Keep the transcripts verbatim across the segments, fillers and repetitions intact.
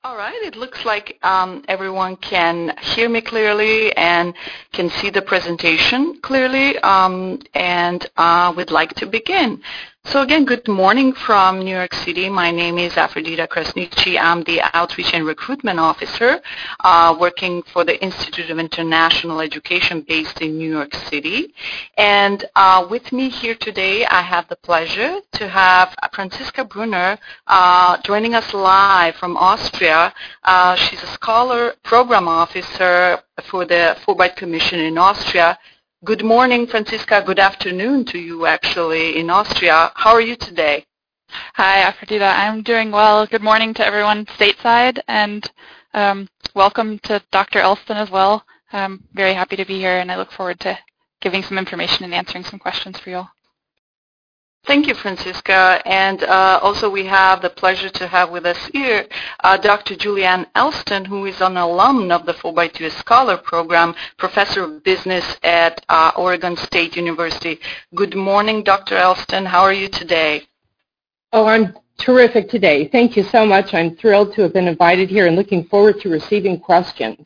All right, it looks like um, everyone can hear me clearly and can see the presentation clearly, um, and uh, we'd like to begin. So again, good morning from New York City. My name is Afrodita Krasniqi. I'm the Outreach and Recruitment Officer uh, working for the Institute of International Education based in New York City. And uh, with me here today, I have the pleasure to have Franziska Brunner uh, joining us live from Austria. Uh, she's a Scholar Program Officer for the Fulbright Commission in Austria. Good morning, Franziska. Good afternoon to you, actually, in Austria. How are you today? Hi, Afrodita. I'm doing well. Good morning to everyone stateside, and um, welcome to Doctor Elston as well. I'm very happy to be here, and I look forward to giving some information and answering some questions for you all. Thank you, Franziska. And uh, also we have the pleasure to have with us here uh, Doctor Julianne Elston, who is an alum of the Fulbright U S Scholar Program, Professor of Business at uh, Oregon State University. Good morning, Doctor Elston. How are you today? Oh, I'm terrific today. Thank you so much. I'm thrilled to have been invited here and looking forward to receiving questions.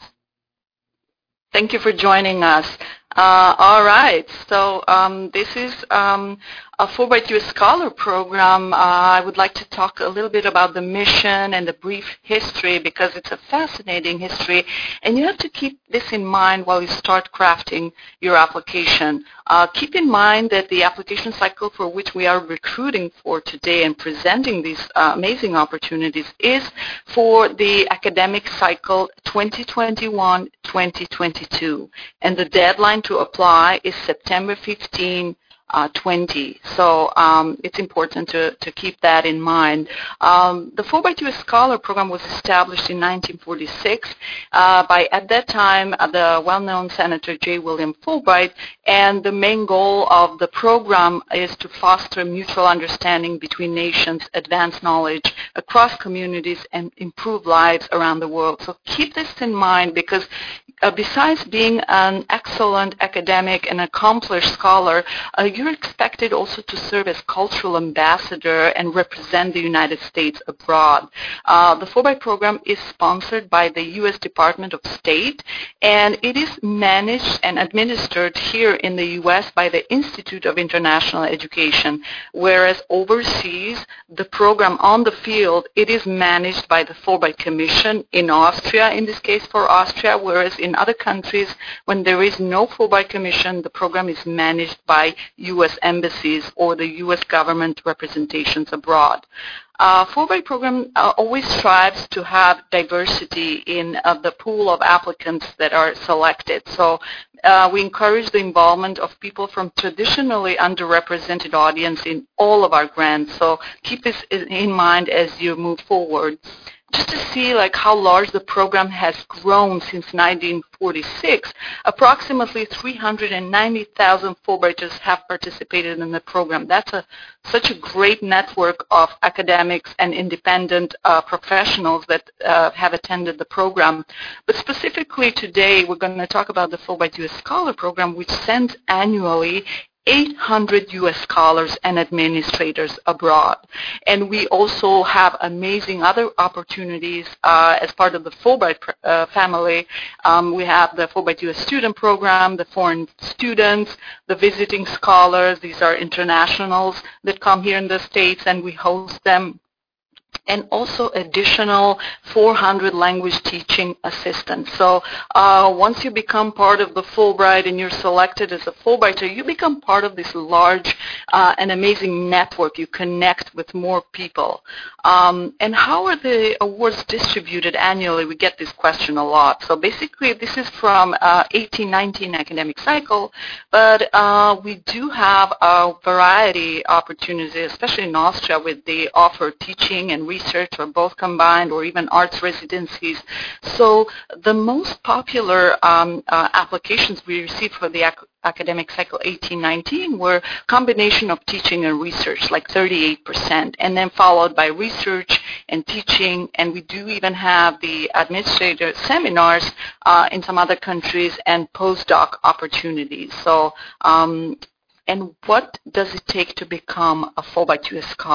Thank you for joining us. Uh, all right, so um, this is um, a Fulbright U S Scholar Program. Uh, I would like to talk a little bit about the mission and the brief history because it's a fascinating history, and you have to keep this in mind while you start crafting your application. Uh, keep in mind that the application cycle for which we are recruiting for today and presenting these uh, amazing opportunities is for the academic cycle twenty twenty-one twenty twenty-two, and the deadline to apply is September fifteenth, Uh, twenty. So um, it's important to, to keep that in mind. Um, the Fulbright U S Scholar Program was established in nineteen forty-six uh, by, at that time, uh, the well-known Senator J. William Fulbright, and the main goal of the program is to foster mutual understanding between nations, advance knowledge across communities, and improve lives around the world. So keep this in mind because uh, besides being an excellent academic and accomplished scholar, uh, you're expected also to serve as cultural ambassador and represent the United States abroad. Uh, the Fulbright program is sponsored by the U S Department of State, and it is managed and administered here in the U S by the Institute of International Education, whereas overseas, the program on the field, it is managed by the Fulbright Commission in Austria, in this case for Austria, whereas in other countries, when there is no Fulbright Commission, the program is managed by U S embassies or the U S government representations abroad. Uh, Fulbright program uh, always strives to have diversity in uh, the pool of applicants that are selected. So uh, we encourage the involvement of people from traditionally underrepresented audience in all of our grants. So keep this in mind as you move forward. Just to see like how large the program has grown since nineteen forty-six, approximately three hundred ninety thousand Fulbrighters have participated in the program. That's a, such a great network of academics and independent uh, professionals that uh, have attended the program. But specifically today, we're going to talk about the Fulbright U S Scholar Program, which sends annually eight hundred U S scholars and administrators abroad. And we also have amazing other opportunities uh, as part of the Fulbright uh, family. Um, we have the Fulbright U S Student Program, the foreign students, the visiting scholars. These are internationals that come here in the States, and we host them. And also additional four hundred language teaching assistants. So uh, once you become part of the Fulbright and you're selected as a Fulbrighter, you become part of this large uh, and amazing network. You connect with more people. Um, and how are the awards distributed annually? We get this question a lot. So basically, this is from uh, eighteen nineteen academic cycle, but uh, we do have a variety of opportunities, especially in Austria, with the offer teaching and research or both combined, or even arts residencies. So the most popular um, uh, applications we received for the ac academic cycle eighteen nineteen were combination of teaching and research, like thirty-eight percent, and then followed by research and teaching, and we do even have the administrator seminars uh, in some other countries and postdoc opportunities. So, um, and what does it take to become a Fulbright U S Scholar?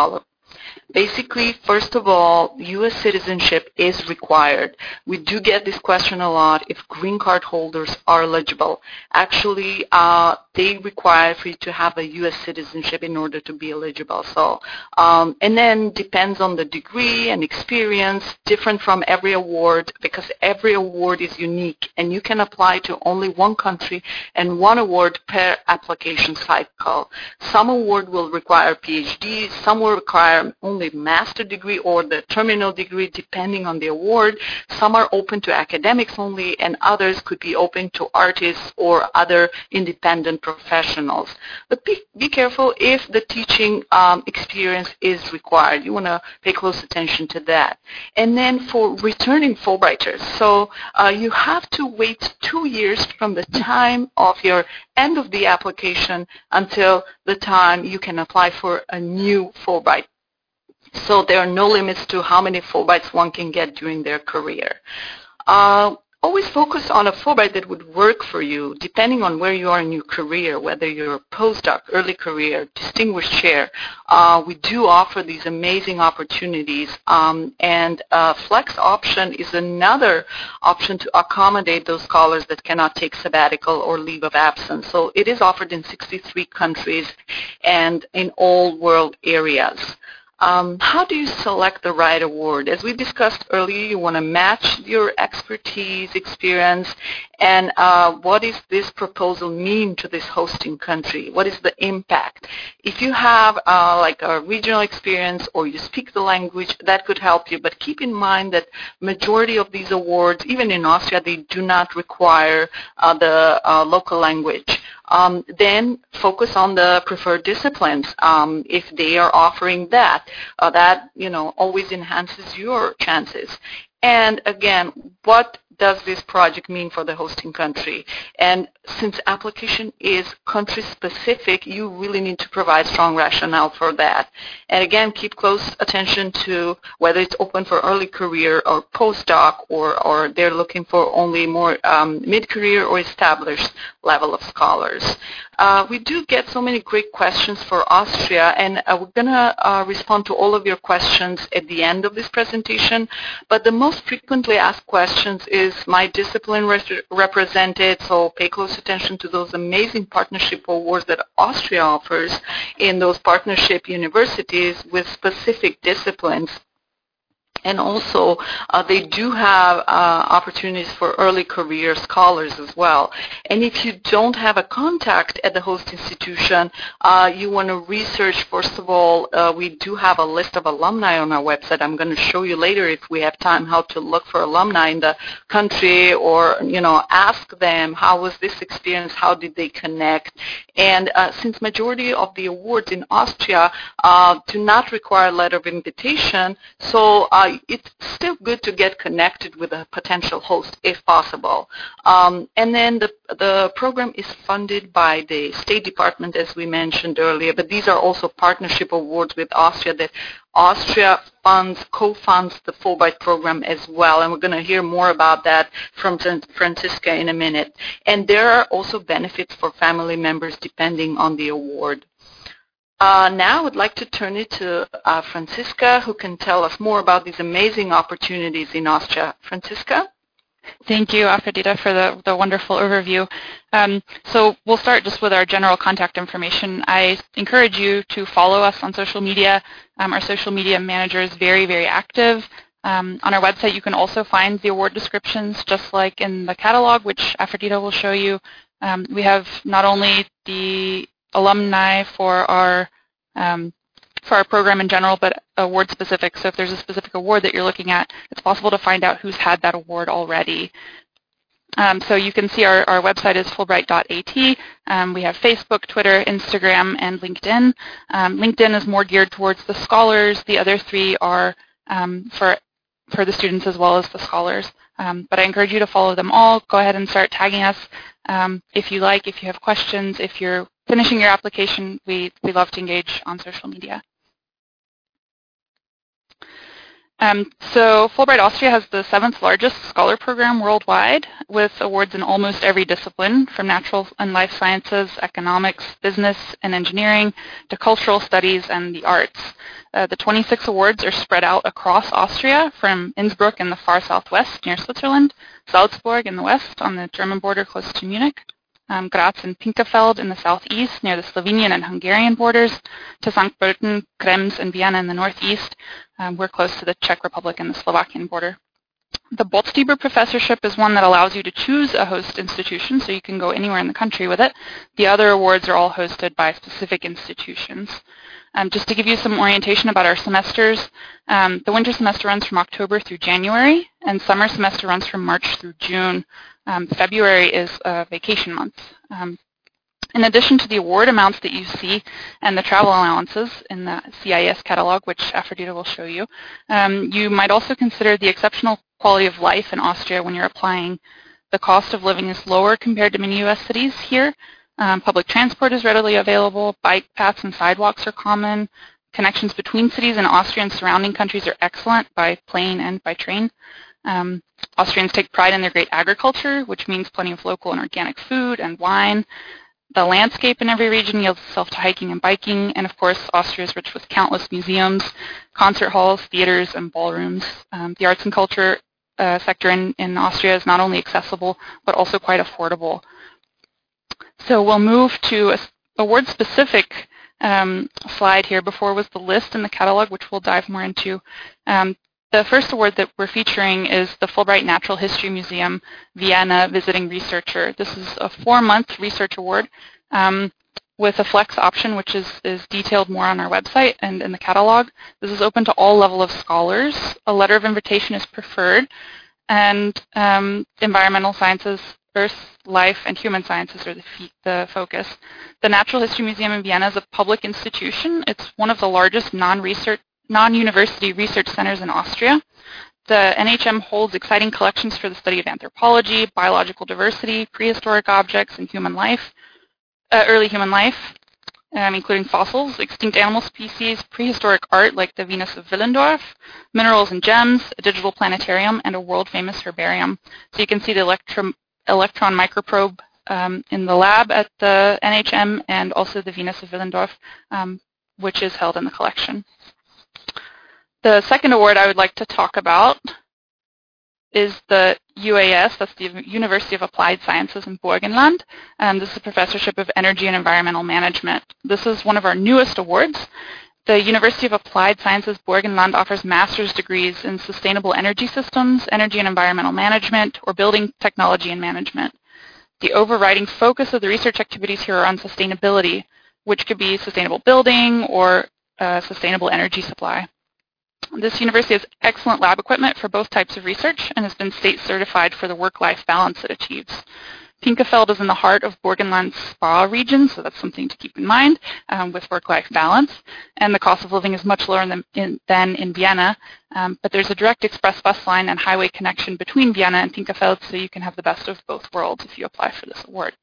Basically, first of all, U S citizenship is required. We do get this question a lot, if green card holders are eligible. Actually, uh, they require for you to have a U S citizenship in order to be eligible. So, um, and then depends on the degree and experience, different from every award, because every award is unique, and you can apply to only one country and one award per application cycle. Some award will require PhD, some will require only master degree or the terminal degree, depending on the award. Some are open to academics only, and others could be open to artists or other independent professionals. But be, be careful if the teaching um, experience is required. You want to pay close attention to that. And then for returning Fulbrighters, so uh, you have to wait two years from the time of your end of the application until the time you can apply for a new Fulbright. So there are no limits to how many Fulbrights one can get during their career. Uh, always focus on a Fulbright that would work for you, depending on where you are in your career, whether you're a postdoc, early career, distinguished chair. Uh, we do offer these amazing opportunities, um, and uh, flex option is another option to accommodate those scholars that cannot take sabbatical or leave of absence. So it is offered in sixty-three countries and in all world areas. Um, how do you select the right award? As we discussed earlier, you want to match your expertise, experience, and uh, what does this proposal mean to this hosting country? What is the impact? If you have uh, like a regional experience or you speak the language, that could help you. But keep in mind that majority of these awards, even in Austria, they do not require uh, the uh, local language. Um, then focus on the preferred disciplines. Um, if they are offering that, uh, that you know always enhances your chances. And again, what does this project mean for the hosting country? And since application is country-specific, you really need to provide strong rationale for that. And again, keep close attention to whether it's open for early career or postdoc, or, or they're looking for only more um, mid-career or established level of scholars. Uh, we do get so many great questions for Austria, and uh, we're going to uh, respond to all of your questions at the end of this presentation. But the most frequently asked questions is my discipline represented, so pay close attention to those amazing partnership awards that Austria offers in those partnership universities with specific disciplines. And also, uh, they do have uh, opportunities for early career scholars as well. And if you don't have a contact at the host institution, uh, you want to research, first of all, uh, we do have a list of alumni on our website. I'm going to show you later, if we have time, how to look for alumni in the country, or, you know, ask them, how was this experience, how did they connect? And uh, since majority of the awards in Austria uh, do not require a letter of invitation, so uh, it's still good to get connected with a potential host if possible. Um, and then the, the program is funded by the State Department, as we mentioned earlier, but these are also partnership awards with Austria that Austria funds, co-funds the Fulbright program as well, and we're going to hear more about that from Franziska in a minute. And there are also benefits for family members depending on the award. Uh, now I would like to turn it to uh, Franziska, who can tell us more about these amazing opportunities in Austria. Franziska? Thank you, Afrodita, for the, the wonderful overview. Um, so we'll start just with our general contact information. I encourage you to follow us on social media. Um, our social media manager is very, very active. Um, on our website, you can also find the award descriptions, just like in the catalog, which Afrodita will show you. Um, we have not only the alumni for our um, for our program in general, but award specific. So if there's a specific award that you're looking at, it's possible to find out who's had that award already. Um, so you can see our, our website is fulbright dot A T. Um, we have Facebook, Twitter, Instagram, and LinkedIn. Um, LinkedIn is more geared towards the scholars. The other three are um, for for the students as well as the scholars. Um, but I encourage you to follow them all. Go ahead and start tagging us um, if you like, if you have questions, if you're finishing your application. We, we love to engage on social media. Um, so Fulbright Austria has the seventh largest scholar program worldwide, with awards in almost every discipline, from natural and life sciences, economics, business and engineering, to cultural studies and the arts. Uh, the twenty-six awards are spread out across Austria, from Innsbruck in the far southwest near Switzerland, Salzburg in the west on the German border close to Munich, Um, Graz and Pinkefeld in the southeast near the Slovenian and Hungarian borders, to Sankt Pölten, Krems, and Vienna in the northeast. Um, we're close to the Czech Republic and the Slovakian border. The Boltzstieber Professorship is one that allows you to choose a host institution, so you can go anywhere in the country with it. The other awards are all hosted by specific institutions. Um, just to give you some orientation about our semesters, um, the winter semester runs from October through January, and summer semester runs from March through June. Um, February is a vacation month. Um, in addition to the award amounts that you see and the travel allowances in the C I S catalog, which Afrodita will show you, um, you might also consider the exceptional quality of life in Austria when you're applying. The cost of living is lower compared to many U S cities here. Um, public transport is readily available. Bike paths and sidewalks are common. Connections between cities in Austria and surrounding countries are excellent by plane and by train. Um, Austrians take pride in their great agriculture, which means plenty of local and organic food and wine. The landscape in every region yields itself to hiking and biking, and of course, Austria is rich with countless museums, concert halls, theaters, and ballrooms. Um, the arts and culture uh, sector in, in Austria is not only accessible, but also quite affordable. So we'll move to a award-specific um, slide here. Before was the list in the catalog, which we'll dive more into. Um, The first award that we're featuring is the Fulbright Natural History Museum, Vienna Visiting Researcher. This is a four-month research award um, with a flex option, which is, is detailed more on our website and in the catalog. This is open to all level of scholars. A letter of invitation is preferred, and um, environmental sciences, earth, life, and human sciences are the, the focus. The Natural History Museum in Vienna is a public institution. It's one of the largest non-research non-university research centers in Austria. The N H M holds exciting collections for the study of anthropology, biological diversity, prehistoric objects, and human life, uh, early human life, um, including fossils, extinct animal species, prehistoric art like the Venus of Willendorf, minerals and gems, a digital planetarium, and a world-famous herbarium. So you can see the electron, electron microprobe um, in the lab at the N H M, and also the Venus of Willendorf, um, which is held in the collection. The second award I would like to talk about is the U A S, that's the University of Applied Sciences in Burgenland. Um, this is a professorship of energy and environmental management. This is one of our newest awards. The University of Applied Sciences Burgenland offers master's degrees in sustainable energy systems, energy and environmental management, or building technology and management. The overriding focus of the research activities here are on sustainability, which could be sustainable building or uh, sustainable energy supply. This university has excellent lab equipment for both types of research and has been state certified for the work-life balance it achieves. Pinkefeld is in the heart of Burgenland's Spa region, so that's something to keep in mind um, with work-life balance. And the cost of living is much lower than in, than in Vienna, um, but there's a direct express bus line and highway connection between Vienna and Pinkefeld, so you can have the best of both worlds if you apply for this award.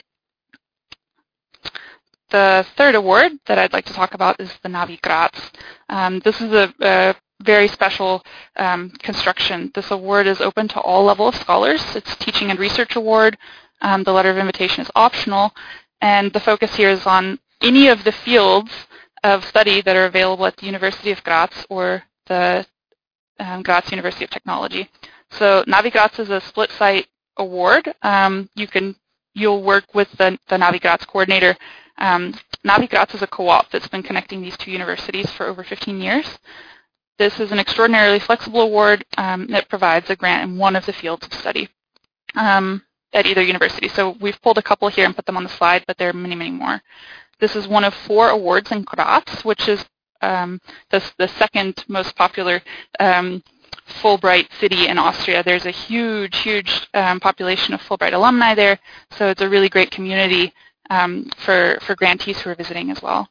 The third award that I'd like to talk about is the Navi Graz. Um, this is a, a very special um, construction. This award is open to all level of scholars. It's a teaching and research award. Um, the letter of invitation is optional, and the focus here is on any of the fields of study that are available at the University of Graz or the um, Graz University of Technology. So Navi Graz is a split site award. Um, you can, you'll work with the, the Navi Graz coordinator. Um, Navi Graz is a co-op that's been connecting these two universities for over fifteen years. This is an extraordinarily flexible award um, that provides a grant in one of the fields of study um, at either university. So we've pulled a couple here and put them on the slide, but there are many, many more. This is one of four awards in Graz, which is um, the, the second most popular um, Fulbright city in Austria. There's a huge, huge um, population of Fulbright alumni there, so it's a really great community Um, for, for grantees who are visiting as well.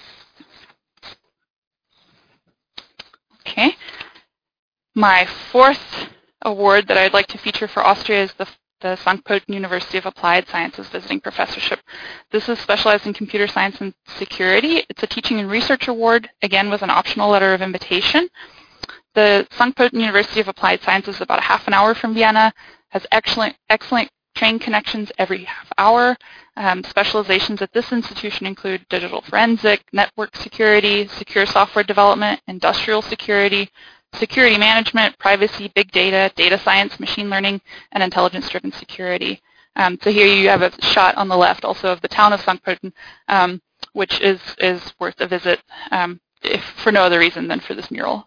Okay. My fourth award that I'd like to feature for Austria is the, the Sankt Pölten University of Applied Sciences Visiting Professorship. This is specialized in computer science and security. It's a teaching and research award, again with an optional letter of invitation. the Sankt Pölten University of Applied Sciences is about a half an hour from Vienna, has excellent, excellent train connections every half hour. Um, specializations at this institution include digital forensic, network security, secure software development, industrial security, security management, privacy, big data, data science, machine learning, and intelligence-driven security. Um, so here you have a shot on the left also of the town of Sankt Pölten, um, which is, is worth a visit um, if for no other reason than for this mural.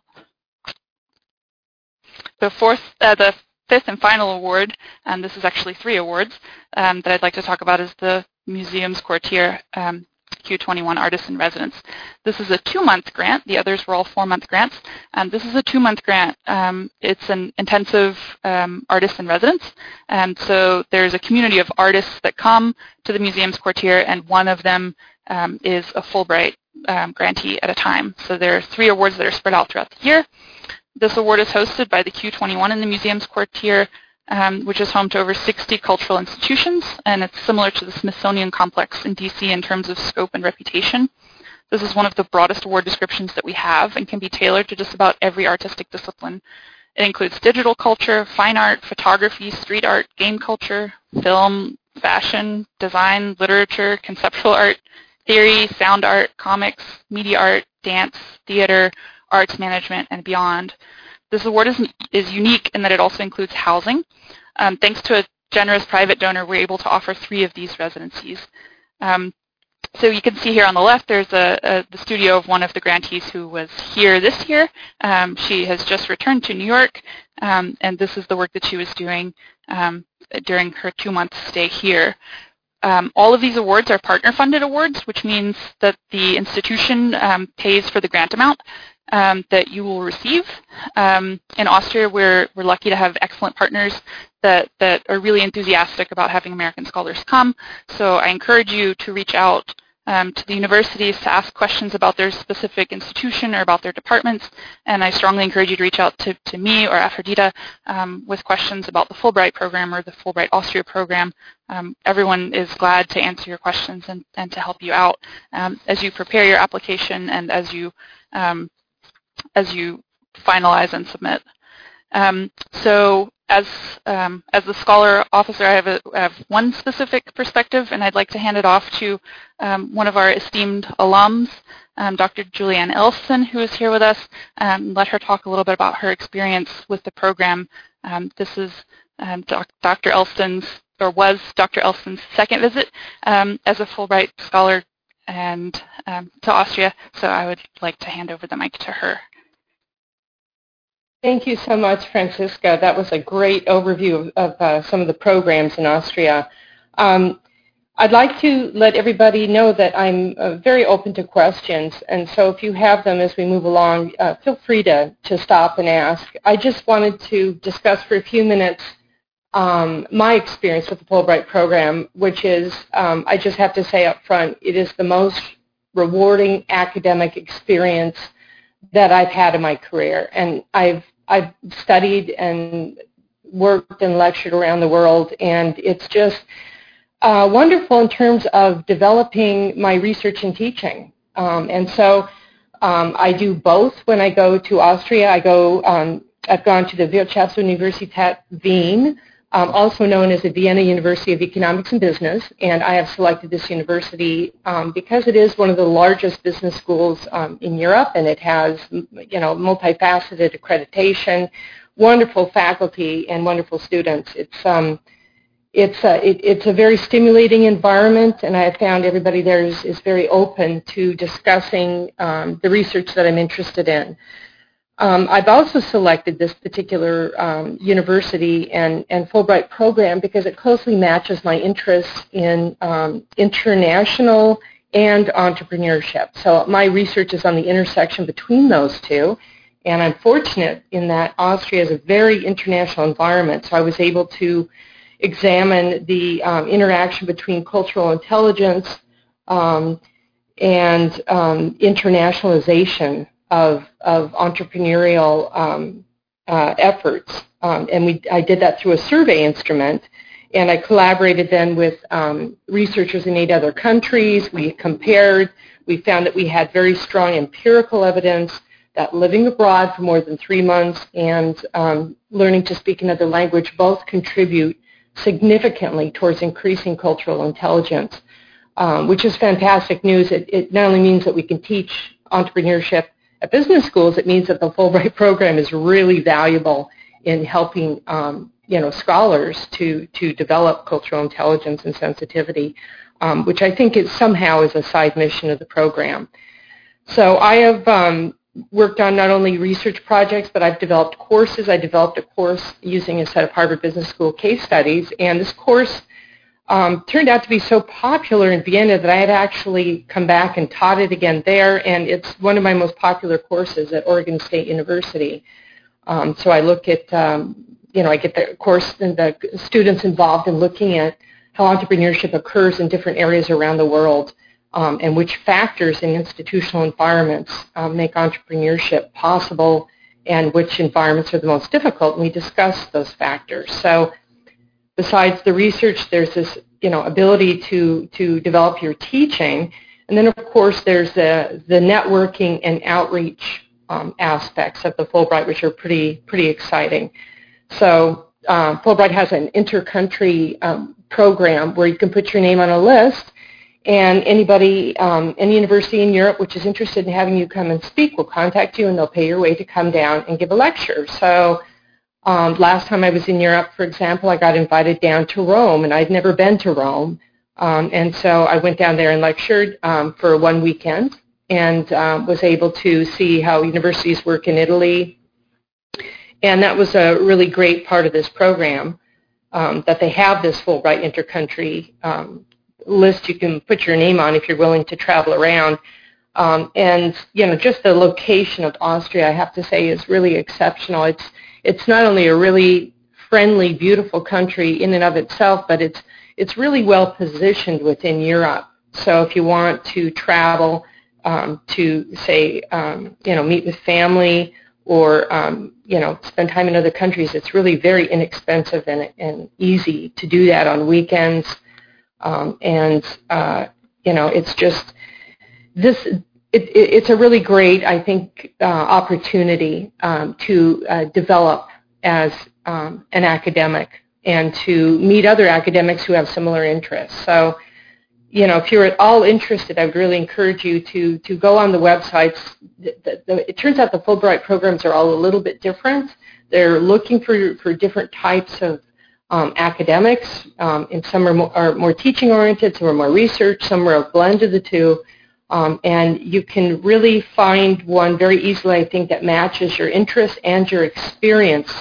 The fourth, uh, the fifth and final award, and this is actually three awards um, that I'd like to talk about, is the Museums Quartier um, Q twenty-one Artist in Residence. This is a two-month grant. The others were all four-month grants. Um, this is a two-month grant. Um, it's an intensive um, artist in residence, and so there's a community of artists that come to the Museums Quartier, and one of them um, is a Fulbright um, grantee at a time. So there are three awards that are spread out throughout the year. This award is hosted by the Q twenty-one in the Museums Quartier, um, which is home to over sixty cultural institutions, and it's similar to the Smithsonian Complex in D C in terms of scope and reputation. This is one of the broadest award descriptions that we have and can be tailored to just about every artistic discipline. It includes digital culture, fine art, photography, street art, game culture, film, fashion, design, literature, conceptual art, theory, sound art, comics, media art, dance, theater, arts management, and beyond. This award is, is unique in that it also includes housing. Um, thanks to a generous private donor, we're able to offer three of these residencies. Um, so you can see here on the left, there's a, a, the studio of one of the grantees who was here this year. Um, she has just returned to New York, um, and this is the work that she was doing um, during her two-month stay here. Um, all of these awards are partner-funded awards, which means that the institution um, pays for the grant amount Um, that you will receive. Um, in Austria, we're, we're lucky to have excellent partners that, that are really enthusiastic about having American scholars come. So I encourage you to reach out um, to the universities to ask questions about their specific institution or about their departments. And I strongly encourage you to reach out to, to me or Aphrodita um, with questions about the Fulbright program or the Fulbright Austria program. Um, everyone is glad to answer your questions and, and to help you out um, as you prepare your application and as you um, as you finalize and submit. Um, so as, um, as the scholar officer, I have, a, I have one specific perspective, and I'd like to hand it off to um, one of our esteemed alums, um, Doctor Julianne Elston, who is here with us. Um, let her talk a little bit about her experience with the program. Um, this is um, Doctor Elston's, or was Doctor Elston's second visit um, as a Fulbright scholar and um, to Austria, so I would like to hand over the mic to her. Thank you so much, Francisca. That was a great overview of, of uh, some of the programs in Austria. Um, I'd like to let everybody know that I'm uh, very open to questions, and so if you have them as we move along, uh, feel free to, to stop and ask. I just wanted to discuss for a few minutes um, my experience with the Fulbright program, which is, um, I just have to say up front, it is the most rewarding academic experience that I've had in my career. And I've I've studied and worked and lectured around the world, and it's just uh, wonderful in terms of developing my research and teaching. Um, and so um, I do both when I go to Austria. I go, um, I've gone to the Wirtschaftsuniversität Wien, um, also known as the Vienna University of Economics and Business, and I have selected this university um, because it is one of the largest business schools um, in Europe, and it has, you know, multifaceted accreditation, wonderful faculty, and wonderful students. It's um, it's a, it, it's a very stimulating environment, and I have found everybody there is, is very open to discussing um, the research that I'm interested in. Um, I've also selected this particular um, university and, and Fulbright program because it closely matches my interests in um, international and entrepreneurship. So my research is on the intersection between those two, and I'm fortunate in that Austria is a very international environment, so I was able to examine the um, interaction between cultural intelligence um, and um, internationalization Of, of entrepreneurial um, uh, efforts. Um, and we, I did that through a survey instrument, and I collaborated then with um, researchers in eight other countries. We compared. We found that we had very strong empirical evidence that living abroad for more than three months and um, learning to speak another language both contribute significantly towards increasing cultural intelligence, um, which is fantastic news. It, it not only means that we can teach entrepreneurship at business schools, it means that the Fulbright program is really valuable in helping um, you know, scholars to, to develop cultural intelligence and sensitivity, um, which I think is somehow is a side mission of the program. So I have um, worked on not only research projects, but I've developed courses. I developed a course using a set of Harvard Business School case studies, and this course um, turned out to be so popular in Vienna that I had actually come back and taught it again there, and it's one of my most popular courses at Oregon State University. Um, so I look at, um, you know, I get the course and the students involved in looking at how entrepreneurship occurs in different areas around the world. Um, and which factors in institutional environments um, make entrepreneurship possible and which environments are the most difficult, and we discuss those factors. So besides the research, there's this you know, ability to, to develop your teaching, and then of course there's the, the networking and outreach um, aspects of the Fulbright, which are pretty, pretty exciting. So uh, Fulbright has an inter-country um, program where you can put your name on a list, and anybody, um, any university in Europe which is interested in having you come and speak will contact you, and they'll pay your way to come down and give a lecture. So um, last time I was in Europe, for example, I got invited down to Rome, and I'd never been to Rome. Um, and so I went down there and lectured um, for one weekend and um, was able to see how universities work in Italy. And that was a really great part of this program, um, that they have this Fulbright intercountry um, list you can put your name on if you're willing to travel around. Um, and, you know, just the location of Austria, I have to say, is really exceptional. It's, it's not only a really friendly, beautiful country in and of itself, but it's, it's really well positioned within Europe. So if you want to travel um, to, say, um, you know, meet with family or, um, you know, spend time in other countries, it's really very inexpensive and, and easy to do that on weekends. Um, and, uh, you know, it's just, this, it, it, it's a really great, I think, uh, opportunity um, to uh, develop as um, an academic and to meet other academics who have similar interests. So, you know, if you're at all interested, I would really encourage you to, to go on the websites. The, the, the, it turns out the Fulbright programs are all a little bit different. They're looking for, for different types of Um, academics, um, and some are more, are more teaching-oriented, some are more research, some are a blend of the two, um, and you can really find one very easily, I think, that matches your interest and your experience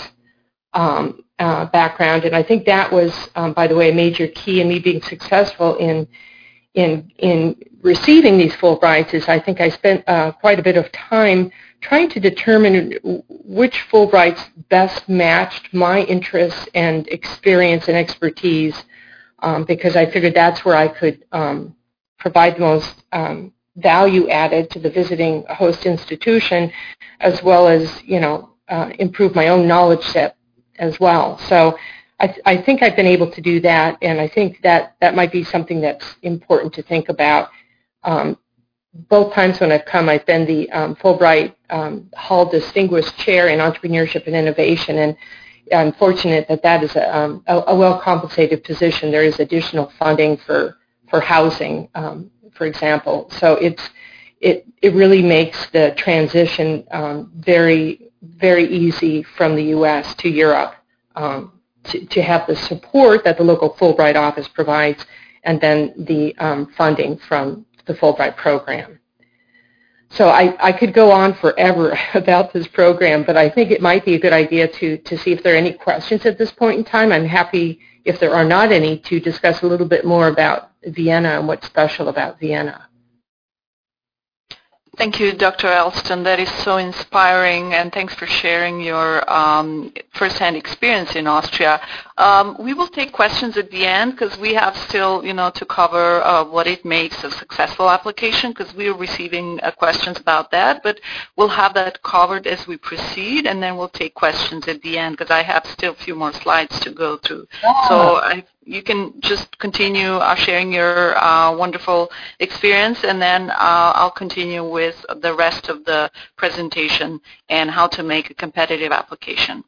um, uh, background, and I think that was, um, by the way, a major key in me being successful in, in, in receiving these Fulbrights is I think I spent uh, quite a bit of time trying to determine which Fulbrights best matched my interests and experience and expertise, um, because I figured that's where I could um, provide the most um, value added to the visiting host institution, as well as, you know, uh, improve my own knowledge set as well. So I, th I think I've been able to do that, and I think that that might be something that's important to think about. Um, Both times when I've come, I've been the um, Fulbright um, Hall Distinguished Chair in Entrepreneurship and Innovation, and I'm fortunate that that is a, um, a, a well-compensated position. There is additional funding for, for housing, um, for example. So it's, it, it really makes the transition um, very, very easy from the U S to Europe um, to, to have the support that the local Fulbright office provides, and then the um, funding from the Fulbright program. So I, I could go on forever about this program, but I think it might be a good idea to, to see if there are any questions at this point in time. I'm happy, if there are not any, to discuss a little bit more about Vienna and what's special about Vienna. Thank you, Doctor Elston. That is so inspiring, and thanks for sharing your um, first-hand experience in Austria. Um, we will take questions at the end because we have still, you know, to cover uh, what it makes a successful application, because we are receiving uh, questions about that. But we'll have that covered as we proceed, and then we'll take questions at the end because I have still a few more slides to go through. Ah. So I, you can just continue uh, sharing your uh, wonderful experience, and then uh, I'll continue with the rest of the presentation and how to make a competitive application.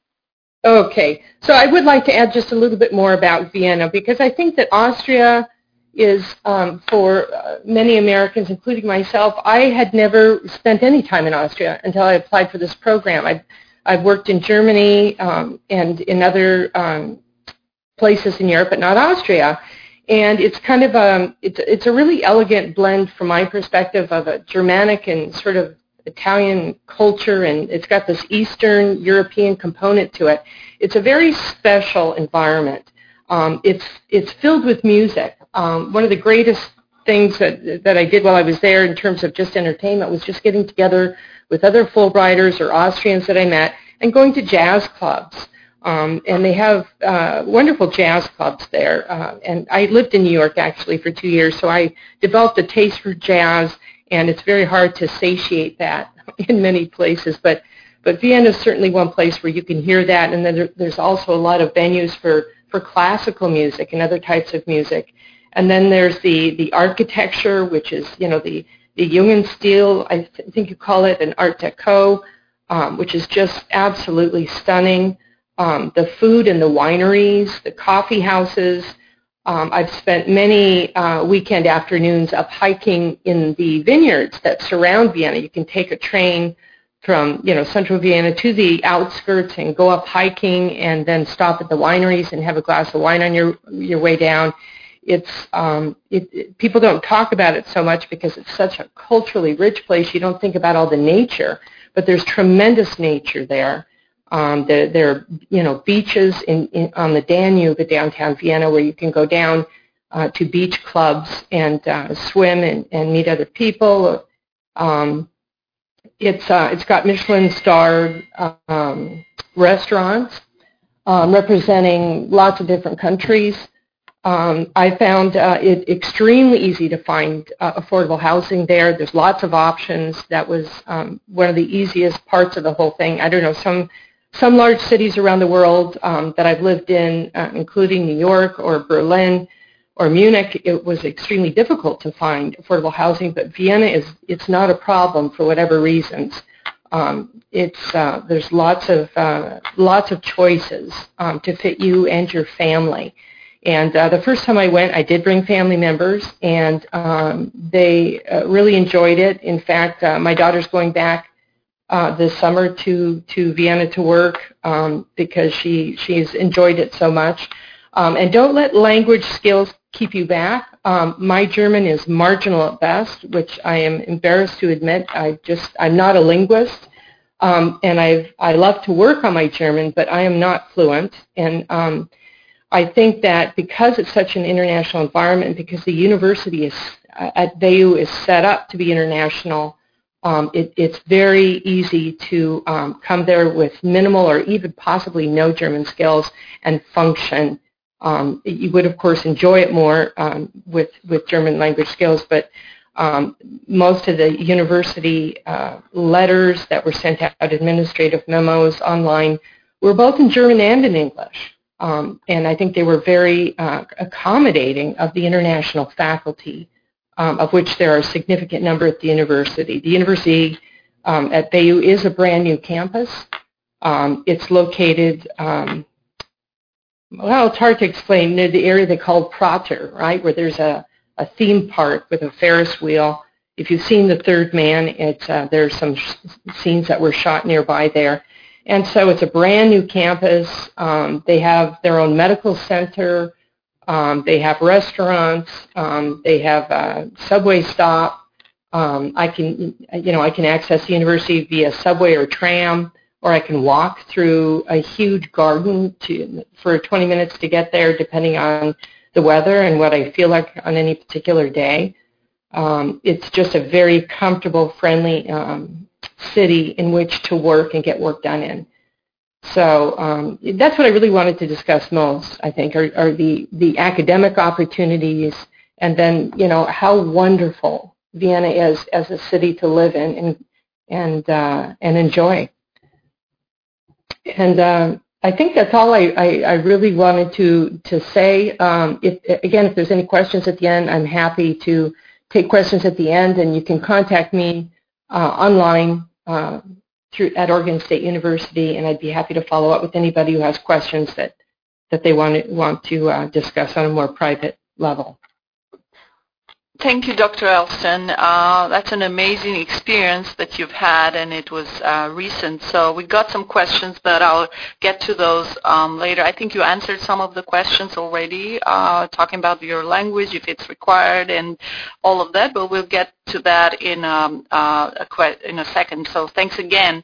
Okay, so I would like to add just a little bit more about Vienna, because I think that Austria is, um, for uh, many Americans, including myself, I had never spent any time in Austria until I applied for this program. I've, I've worked in Germany um, and in other um, places in Europe, but not Austria. And it's kind of a, it's, it's a really elegant blend from my perspective of a Germanic and sort of Italian culture, and it's got this Eastern European component to it. It's a very special environment. Um, it's, it's filled with music. Um, one of the greatest things that, that I did while I was there in terms of just entertainment was just getting together with other Fulbrighters or Austrians that I met and going to jazz clubs. Um, and they have uh, wonderful jazz clubs there. Uh, and I lived in New York, actually, for two years, so I developed a taste for jazz, and it's very hard to satiate that in many places. But, but Vienna is certainly one place where you can hear that, and then there, there's also a lot of venues for, for classical music and other types of music. And then there's the, the architecture, which is, you know, the, the Jugendstil, I th- think you call it, an Art Deco, um, which is just absolutely stunning. Um, the food and the wineries, the coffee houses. Um, I've spent many uh, weekend afternoons up hiking in the vineyards that surround Vienna. You can take a train from, you know, central Vienna to the outskirts and go up hiking and then stop at the wineries and have a glass of wine on your, your way down. It's um, it, it, people don't talk about it so much because it's such a culturally rich place. You don't think about all the nature, but there's tremendous nature there. Um, there, there are, you know, beaches in, in, on the Danube in downtown Vienna where you can go down uh, to beach clubs and uh, swim and, and meet other people. Um, it's uh, it's got Michelin-starred um, restaurants um, representing lots of different countries. Um, I found uh, it extremely easy to find uh, affordable housing there. There's lots of options. That was um, one of the easiest parts of the whole thing. I don't know, some some large cities around the world um, that I've lived in, uh, including New York or Berlin or Munich, it was extremely difficult to find affordable housing. But Vienna is it's not a problem for whatever reasons. Um, it's uh, there's lots of uh, lots of choices um, to fit you and your family. And uh, the first time I went, I did bring family members, and um, they uh, really enjoyed it. In fact, uh, my daughter's going back uh, this summer to, to Vienna to work um, because she she's enjoyed it so much. Um, and don't let language skills keep you back. Um, my German is marginal at best, which I am embarrassed to admit. I just I'm not a linguist, um, and I I love to work on my German, but I am not fluent. And um, I think that because it's such an international environment, because the university is, uh, at V U is set up to be international, um, it, it's very easy to um, come there with minimal or even possibly no German skills and function. Um, you would, of course, enjoy it more um, with, with German language skills, but um, most of the university uh, letters that were sent out, administrative memos online, were both in German and in English. Um, and I think they were very uh, accommodating of the international faculty, um, of which there are a significant number at the university. The university um, at V U is a brand new campus. Um, it's located, um, well, it's hard to explain, near the area they call Prater, right, where there's a, a theme park with a Ferris wheel. If you've seen The Third Man, it's, uh, there are some sh- scenes that were shot nearby there. And so it's a brand new campus. Um, they have their own medical center. Um, they have restaurants. Um, they have a subway stop. Um, I can, you know, I can access the university via subway or tram, or I can walk through a huge garden to, for twenty minutes to get there, depending on the weather and what I feel like on any particular day. Um, it's just a very comfortable, friendly um, city in which to work and get work done in. So um, that's what I really wanted to discuss most, I think, are, are the, the academic opportunities, and then, you know, how wonderful Vienna is as a city to live in and, and, uh, and enjoy. And uh, I think that's all I, I, I really wanted to, to say. Um, if, again, if there's any questions at the end, I'm happy to take questions at the end, and you can contact me uh, online uh, through at Oregon State University, and I'd be happy to follow up with anybody who has questions that, that they want to, want to uh, discuss on a more private level. Thank you, Doctor Elston. Uh, that's an amazing experience that you've had, and it was uh, recent. So we got some questions, but I'll get to those um, later. I think you answered some of the questions already, uh, talking about your language, if it's required, and all of that, but we'll get to that in, um, uh, a, que in a second. So thanks again.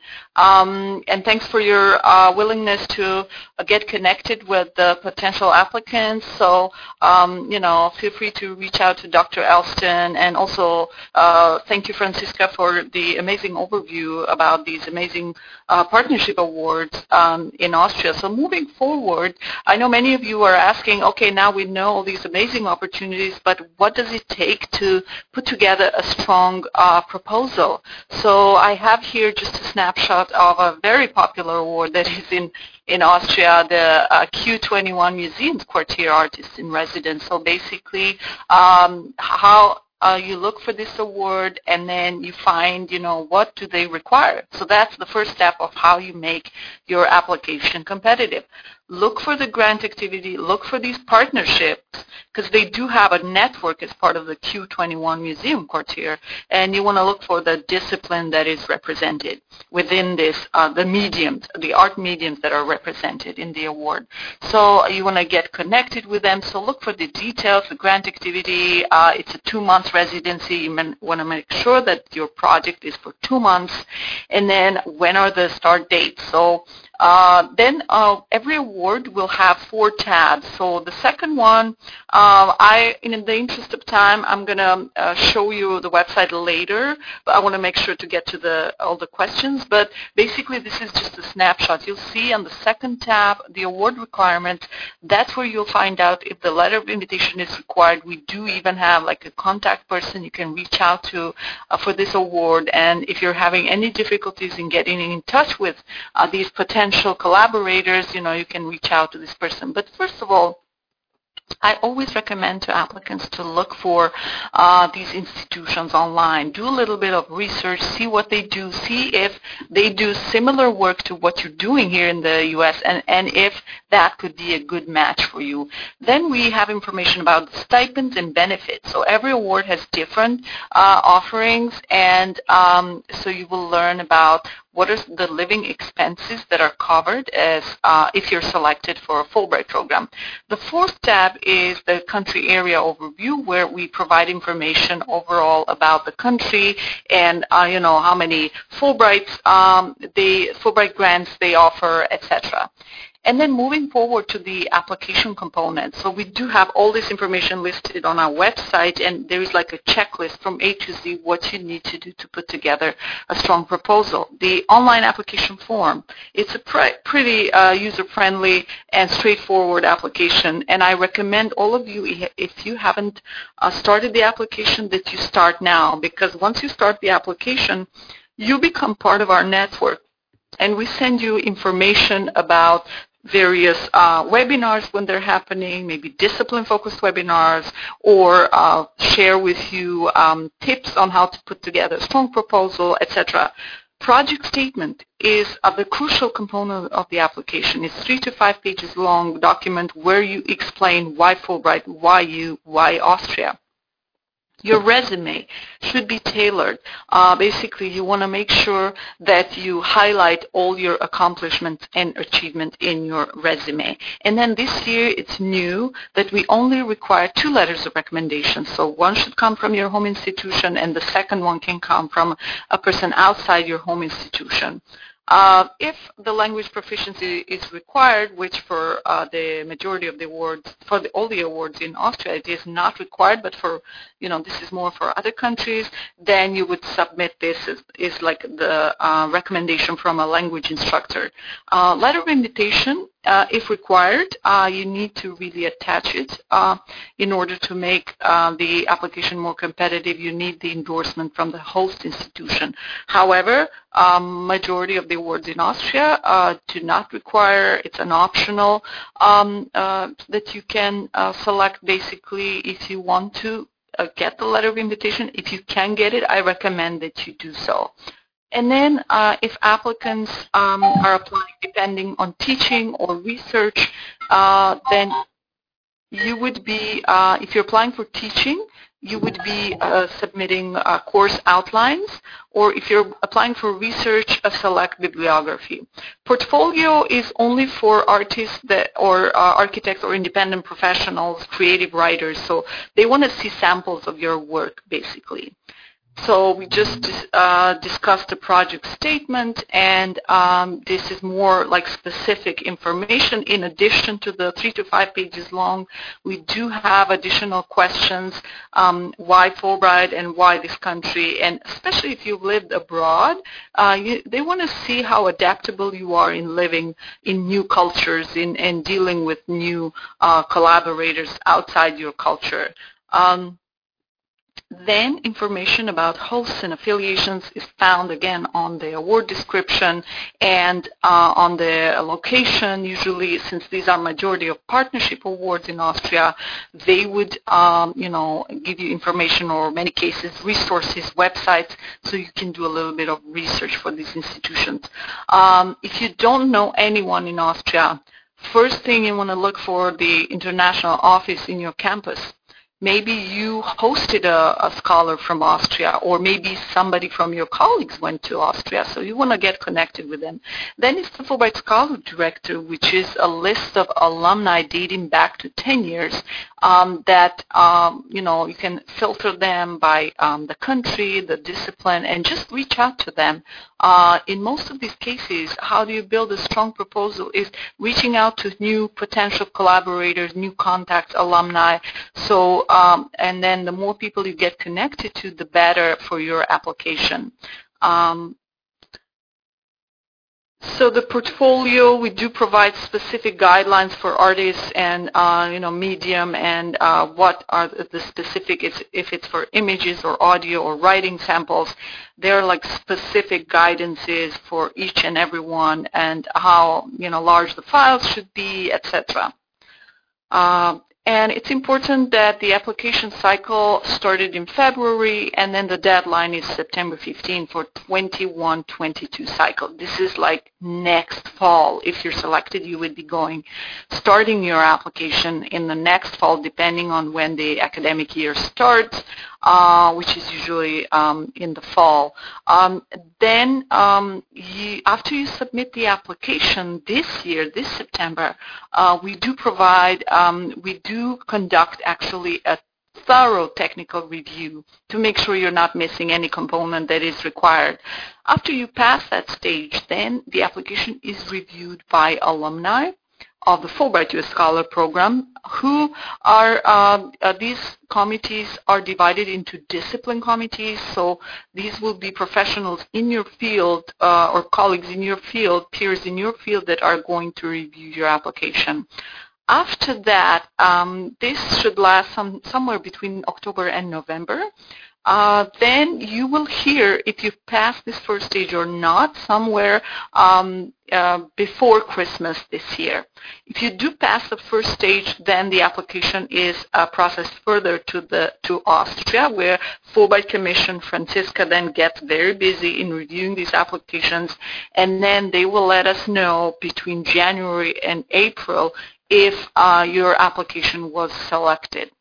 Um, and thanks for your uh, willingness to uh, get connected with the potential applicants. So, um, you know, feel free to reach out to Doctor Elston, and also uh, thank you, Franziska, for the amazing overview about these amazing uh, partnership awards um, in Austria. So moving forward, I know many of you are asking, okay, now we know all these amazing opportunities, but what does it take to put together a strong uh, proposal? So I have here just a snapshot of a very popular award that is in, in Austria, the uh, Q twenty-one Museums Quartier Artist in Residence. So basically, um, how uh, you look for this award, and then you find, you know, what do they require. So that's the first step of how you make your application competitive. Look for the grant activity, look for these partnerships, because they do have a network as part of the Q twenty-one Museum Quartier, and you want to look for the discipline that is represented within this, uh, the mediums, the art mediums that are represented in the award. So you want to get connected with them, so look for the details, the grant activity. Uh, it's a two-month residency. You want to make sure that your project is for two months, and then when are the start dates. So Uh, then uh, every award will have four tabs. So the second one, uh, I, in the interest of time, I'm going to uh, show you the website later, but I want to make sure to get to the, all the questions. But basically, this is just a snapshot. You'll see on the second tab, the award requirements. That's where you'll find out if the letter of invitation is required. We do even have like a contact person you can reach out to uh, for this award. And if you're having any difficulties in getting in touch with uh, these potential collaborators, you know, you can reach out to this person. But first of all, I always recommend to applicants to look for uh, these institutions online. Do a little bit of research, see what they do, see if they do similar work to what you're doing here in the U S, and, and if that could be a good match for you. Then we have information about stipends and benefits. So every award has different uh, offerings, and um, so you will learn about what are the living expenses that are covered as uh, if you're selected for a Fulbright program. The fourth tab is the country area overview, where we provide information overall about the country and uh, you know, how many Fulbrights, um, they, Fulbright grants they offer, et cetera. And then moving forward to the application component. So we do have all this information listed on our website, and there is like a checklist from A to Z what you need to do to put together a strong proposal. The online application form, it's a pre pretty uh, user-friendly and straightforward application, and I recommend all of you, if you haven't uh, started the application, that you start now, because once you start the application, you become part of our network, and we send you information about various uh, webinars when they're happening, maybe discipline-focused webinars, or uh, share with you um, tips on how to put together a strong proposal, et cetera. Project statement is uh, the crucial component of the application. It's three to five pages long document where you explain why Fulbright, why you, why Austria. Your resume should be tailored. Uh, basically, you want to make sure that you highlight all your accomplishments and achievements in your resume. And then this year, it's new that we only require two letters of recommendation. So one should come from your home institution, and the second one can come from a person outside your home institution. Uh, if the language proficiency is required, which for uh, the majority of the awards, for the, all the awards in Austria, it is not required, but for, you know, this is more for other countries, then you would submit this as is like the uh, recommendation from a language instructor. Uh, letter of invitation uh, if required, uh, you need to really attach it uh, in order to make uh, the application more competitive. You need the endorsement from the host institution. However, um, majority of the awards in Austria uh, do not require. It's an optional um, uh, that you can uh, select basically if you want to uh, get the letter of invitation. If you can get it, I recommend that you do so. And then uh, if applicants um, are applying depending on teaching or research, uh, then you would be, uh, if you're applying for teaching, you would be uh, submitting uh, course outlines, or if you're applying for research, a select bibliography. Portfolio is only for artists that, or uh, architects or independent professionals, creative writers, so they want to see samples of your work, basically. So we just uh, discussed the project statement, and um, this is more like specific information. In addition to the three to five pages long, we do have additional questions. Um, why Fulbright and why this country? And especially if you've lived abroad, uh, you, they want to see how adaptable you are in living in new cultures, in, in dealing with new uh, collaborators outside your culture. Um, Then information about hosts and affiliations is found again on the award description and uh, on the location. Usually, since these are majority of partnership awards in Austria, they would um, you know, give you information, or in many cases resources, websites, so you can do a little bit of research for these institutions. Um, if you don't know anyone in Austria, first thing you want to look for the international office in your campus. Maybe you hosted a, a scholar from Austria, or maybe somebody from your colleagues went to Austria, so you want to get connected with them. Then it's the Fulbright Scholar Director, which is a list of alumni dating back to ten years um, that, um, you know, you can filter them by um, the country, the discipline, and just reach out to them. Uh, in most of these cases, how do you build a strong proposal is reaching out to new potential collaborators, new contacts, alumni. So, um, and then the more people you get connected to, the better for your application. Um, So the portfolio, we do provide specific guidelines for artists and, uh, you know, medium, and uh, what are the specific, if it's for images or audio or writing samples, there are like specific guidances for each and every one, and how, you know, large the files should be, et cetera. Uh, And it's important that the application cycle started in February, and then the deadline is September fifteenth for twenty-one twenty-two cycle. This is like next fall. If you're selected, you would be going, starting your application in the next fall, depending on when the academic year starts, uh, which is usually um, in the fall. Um, then um, you, after you submit the application this year, this September, uh, we do provide, um, we do conduct actually a thorough technical review to make sure you're not missing any component that is required. After you pass that stage, then the application is reviewed by alumni of the Fulbright U S Scholar Program, who are, uh, uh, these committees are divided into discipline committees, so these will be professionals in your field uh, or colleagues in your field, peers in your field that are going to review your application. After that, um, this should last some, somewhere between October and November. Uh, then you will hear if you've passed this first stage or not somewhere um, uh, before Christmas this year. If you do pass the first stage, then the application is uh, processed further to the to Austria, where Fulbright Commission Franziska then gets very busy in reviewing these applications, and then they will let us know between January and April if uh, your application was selected.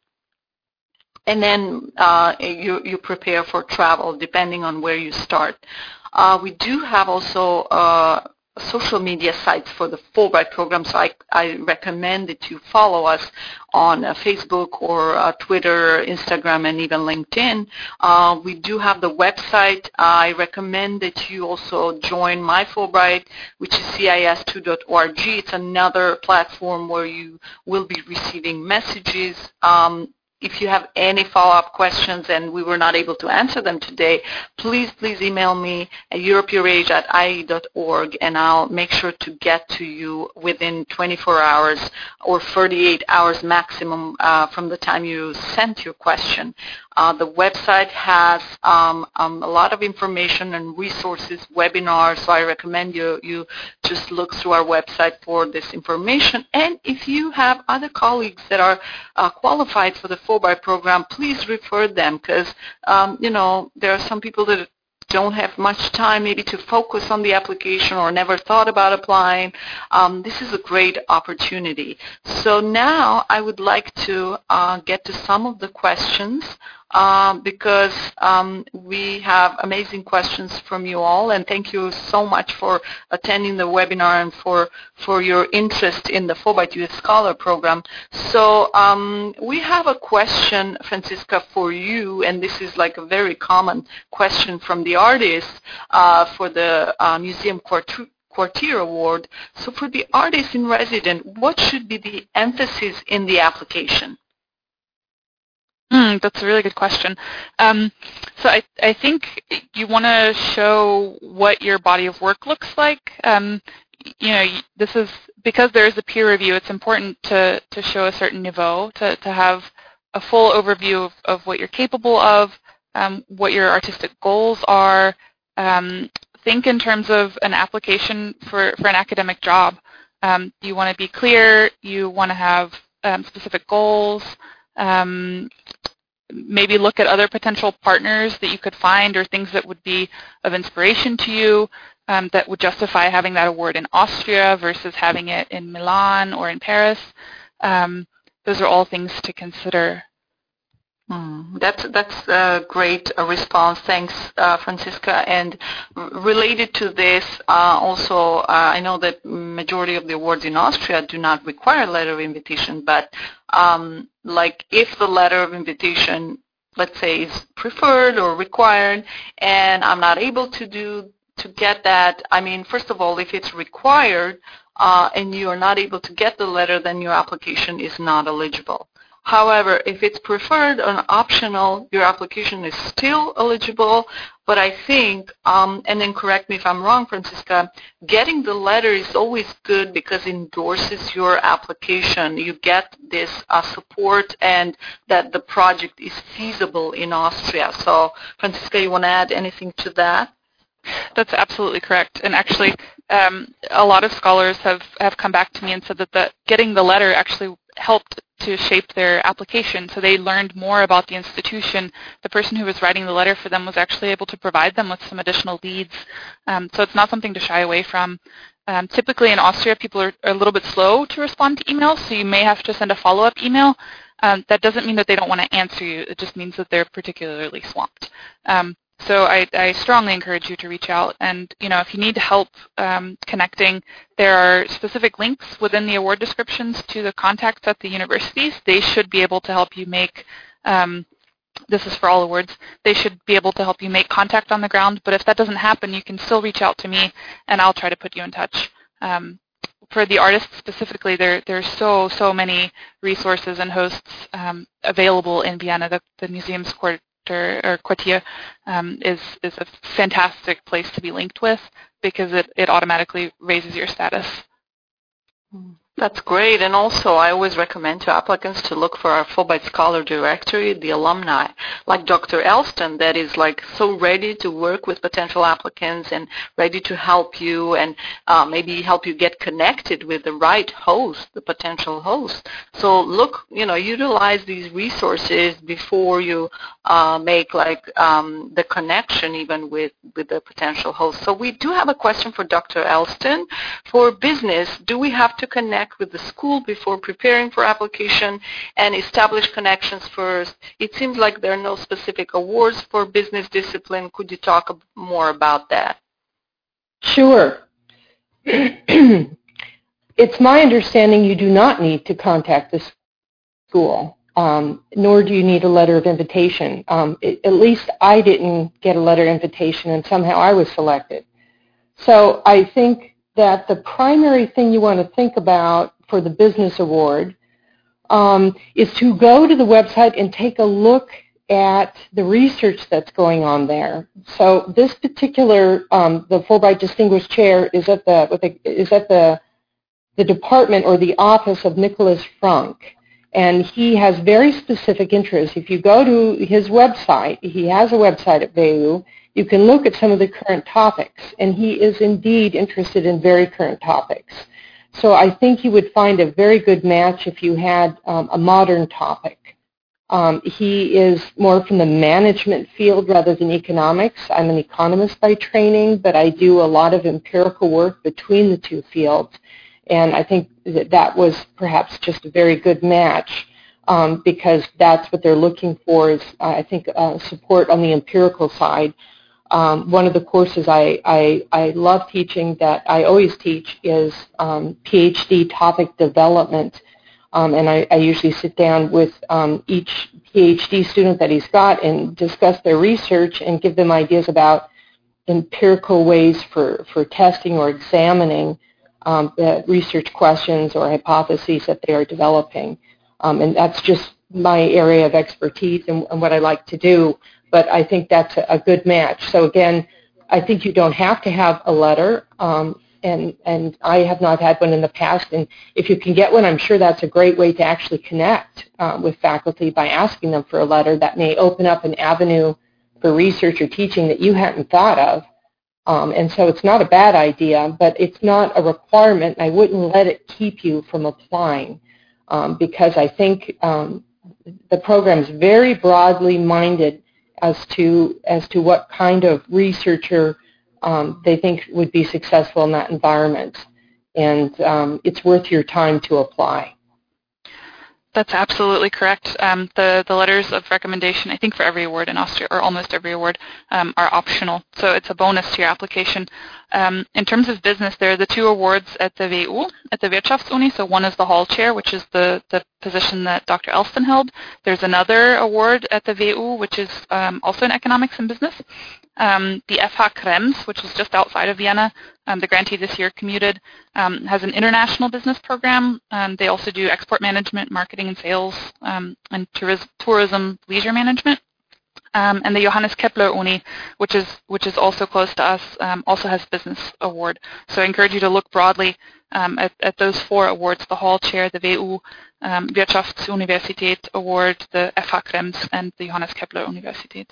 And then uh, you, you prepare for travel depending on where you start. Uh, we do have also uh, social media sites for the Fulbright program, so I, I recommend that you follow us on uh, Facebook or uh, Twitter, Instagram, and even LinkedIn. Uh, we do have the website. I recommend that you also join My Fulbright, which is C I S two dot org. It's another platform where you will be receiving messages. Um, if you have any follow-up questions and we were not able to answer them today, please, please email me at europeurage at I A E dot org, and I'll make sure to get to you within twenty-four hours or thirty-eight hours maximum uh, from the time you sent your question. Uh, the website has um, um, a lot of information and resources, webinars, so I recommend you, you just look through our website for this information. And if you have other colleagues that are uh, qualified for the Fulbright program, please refer them, because, um, you know, there are some people that don't have much time maybe to focus on the application or never thought about applying. Um, this is a great opportunity. So now I would like to uh, get to some of the questions um, because um, we have amazing questions from you all, and thank you so much for attending the webinar and for, for your interest in the Fulbright U S Scholar Program. So um, we have a question, Francisca, for you, and this is like a very common question from the artists uh, for the uh, Museum Quartier Quartier Award. So for the artist in residence, what should be the emphasis in the application? Mm, that's a really good question. Um, so I, I think you want to show what your body of work looks like. Um, you know, this is because there is a peer review. It's important to to show a certain niveau, to to have a full overview of, of what you're capable of, um, what your artistic goals are. Um, think in terms of an application for for an academic job. Um, you want to be clear. You want to have um, specific goals. Um, maybe look at other potential partners that you could find or things that would be of inspiration to you um, that would justify having that award in Austria versus having it in Milan or in Paris. Um, those are all things to consider. Mm, that's that's a great uh, response. Thanks, uh, Francisca. And related to this, uh, also, uh, I know that majority of the awards in Austria do not require a letter of invitation, but um, like if the letter of invitation, let's say, is preferred or required, and I'm not able to do to get that, I mean, first of all, if it's required uh, and you are not able to get the letter, then your application is not eligible. However, if it's preferred or optional, your application is still eligible. But I think, um, and then correct me if I'm wrong, Francisca, getting the letter is always good because it endorses your application. You get this uh, support and that the project is feasible in Austria. So, Francisca, you want to add anything to that? That's absolutely correct. And actually, um, a lot of scholars have, have come back to me and said that the, getting the letter actually helped to shape their application. So they learned more about the institution. The person who was writing the letter for them was actually able to provide them with some additional leads. Um, so it's not something to shy away from. Um, typically in Austria, people are, are a little bit slow to respond to emails, so you may have to send a follow-up email. Um, that doesn't mean that they don't want to answer you. It just means that they're particularly swamped. Um, So I, I strongly encourage you to reach out, and you know, if you need help um, connecting, there are specific links within the award descriptions to the contacts at the universities. They should be able to help you make, um, this is for all awards, they should be able to help you make contact on the ground, but if that doesn't happen, you can still reach out to me, and I'll try to put you in touch. Um, for the artists specifically, there there's so, so many resources and hosts um, available in Vienna. The, the museum's court Or, or Quartier um, is, is a fantastic place to be linked with because it, it automatically raises your status. That's great. And also, I always recommend to applicants to look for our Fulbright Scholar Directory, the alumni, like Doctor Elston, that is like so ready to work with potential applicants and ready to help you and uh, maybe help you get connected with the right host, the potential host. So look, you know, utilize these resources before you uh, make like um, the connection even with, with the potential host. So we do have a question for Doctor Elston. For business, do we have to connect with the school before preparing for application and establish connections first? It seems like there are no specific awards for business discipline. Could you talk more about that? Sure. It's my understanding you do not need to contact the school, um, nor do you need a letter of invitation. Um, it, at least I didn't get a letter of invitation, and somehow I was selected. So I think that the primary thing you want to think about for the business award um, is to go to the website and take a look at the research that's going on there. So this particular, um, the Fulbright Distinguished Chair is at the, with the is at the the department or the office of Nicholas Frunk, and he has very specific interests. If you go to his website, he has a website at V E U, you can look at some of the current topics, and he is indeed interested in very current topics. So I think you would find a very good match if you had um, a modern topic. Um, he is more from the management field rather than economics. I'm an economist by training, but I do a lot of empirical work between the two fields. And I think that that was perhaps just a very good match um, because that's what they're looking for is, uh, I think, uh, support on the empirical side. Um, one of the courses I, I, I love teaching that I always teach is um, PhD topic development. Um, and I, I usually sit down with um, each PhD student that he's got and discuss their research and give them ideas about empirical ways for, for testing or examining um, the research questions or hypotheses that they are developing. Um, and that's just my area of expertise and, and what I like to do. But I think that's a, a good match. So again, I think you don't have to have a letter. Um, And, and I have not had one in the past. And if you can get one, I'm sure that's a great way to actually connect uh, with faculty by asking them for a letter. That may open up an avenue for research or teaching that you hadn't thought of. Um, and so it's not a bad idea, but it's not a requirement. I wouldn't let it keep you from applying um, because I think um, the program is very broadly minded as to, as to what kind of researcher Um, they think would be successful in that environment, and um, it's worth your time to apply. That's absolutely correct. Um, the, the letters of recommendation, I think for every award in Austria, or almost every award, um, are optional. So it's a bonus to your application. Um, in terms of business, there are the two awards at the V E U, at the Wirtschaftsuni. So one is the Hall Chair, which is the, the position that Doctor Elston held. There's another award at the V E U, which is um, also in economics and business. Um, the F H Krems, which is just outside of Vienna, um, the grantee this year commuted, um, has an international business program. Um, they also do export management, marketing and sales, um, and tourism, tourism, leisure management. Um, and the Johannes Kepler Uni, which is which is also close to us, um, also has business award. So I encourage you to look broadly um, at, at those four awards: the Hall Chair, the V E U um, Wirtschaftsuniversität Award, the F H Krems, and the Johannes Kepler Universität.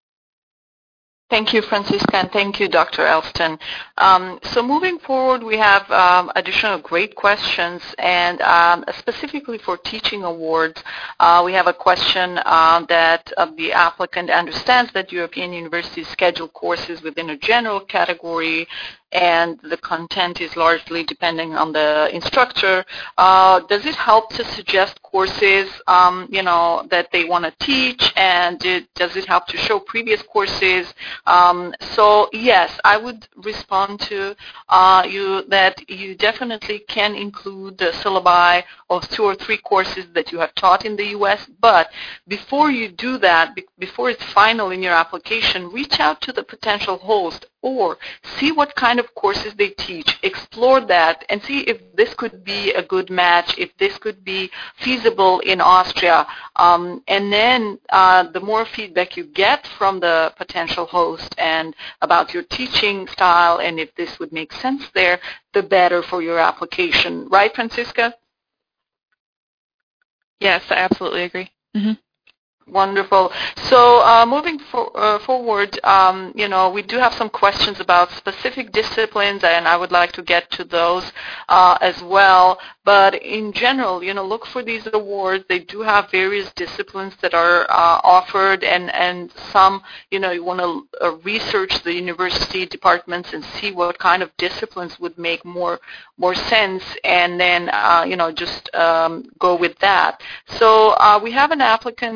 Thank you, Franziska, and thank you, Doctor Elston. Um, so moving forward, we have um, additional great questions, and um, specifically for teaching awards, uh, we have a question uh, that uh, the applicant understands that European universities schedule courses within a general category, and the content is largely depending on the instructor. Uh, does it help to suggest courses, um, you know, that they want to teach, and it, does it help to show previous courses? Um, so yes, I would respond to uh, you that you definitely can include the syllabi of two or three courses that you have taught in the U S, but before you do that, be before it's final in your application, reach out to the potential host or see what kind of courses they teach, explore that, and see if this could be a good match, if this could be feasible in Austria. Um, and then uh, the more feedback you get from the potential host and about your teaching style and if this would make sense there, the better for your application. Right, Franziska? Yes, I absolutely agree. Mm-hmm. Wonderful. So uh, moving for, uh, forward, um, you know, we do have some questions about specific disciplines, and I would like to get to those uh, as well. But in general, you know, look for these awards. They do have various disciplines that are uh, offered, and, and some, you know, you want to uh, research the university departments and see what kind of disciplines would make more more sense, and then, uh, you know, just um, go with that. So uh, we have an applicant uh,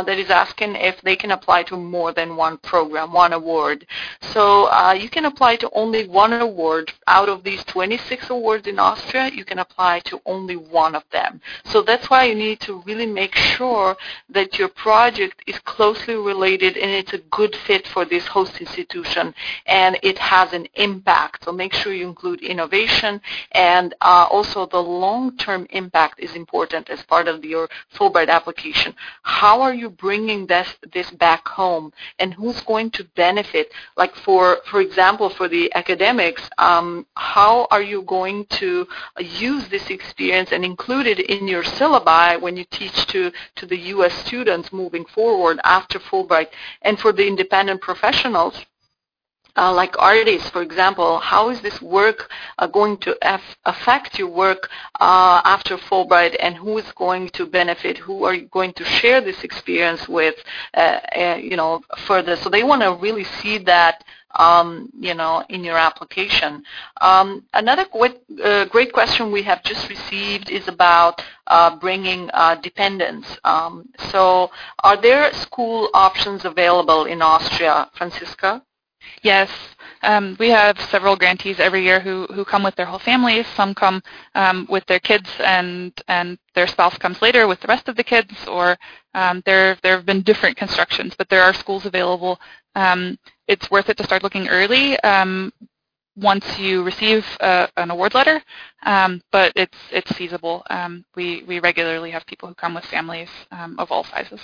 that is asking if they can apply to more than one program, one award. So uh, you can apply to only one award. Out of these twenty-six awards in Austria, you can apply to only one of them. So that's why you need to really make sure that your project is closely related and it's a good fit for this host institution and it has an impact. So make sure you include innovation, and uh, also the long-term impact is important as part of your Fulbright application. How are you bringing this, this back home, and who's going to benefit? Like for, for example, for the academics, um, how are you going to use this experience and include it in your syllabi when you teach to, to the U S students moving forward after Fulbright? And for the independent professionals, Uh, like artists, for example, how is this work uh, going to affect your work uh, after Fulbright, and who is going to benefit? Who are you going to share this experience with, uh, uh, you know, further? So they want to really see that, um, you know, in your application. Um, another great, uh, great question we have just received is about uh, bringing uh, dependents. Um, so are there school options available in Austria, Franziska? Yes, um, we have several grantees every year who, who come with their whole families. Some come um, with their kids, and and their spouse comes later with the rest of the kids, or um, there there have been different constructions, but there are schools available. Um, it's worth it to start looking early um, once you receive uh, an award letter, um, but it's it's feasible. Um, we, we regularly have people who come with families um, of all sizes.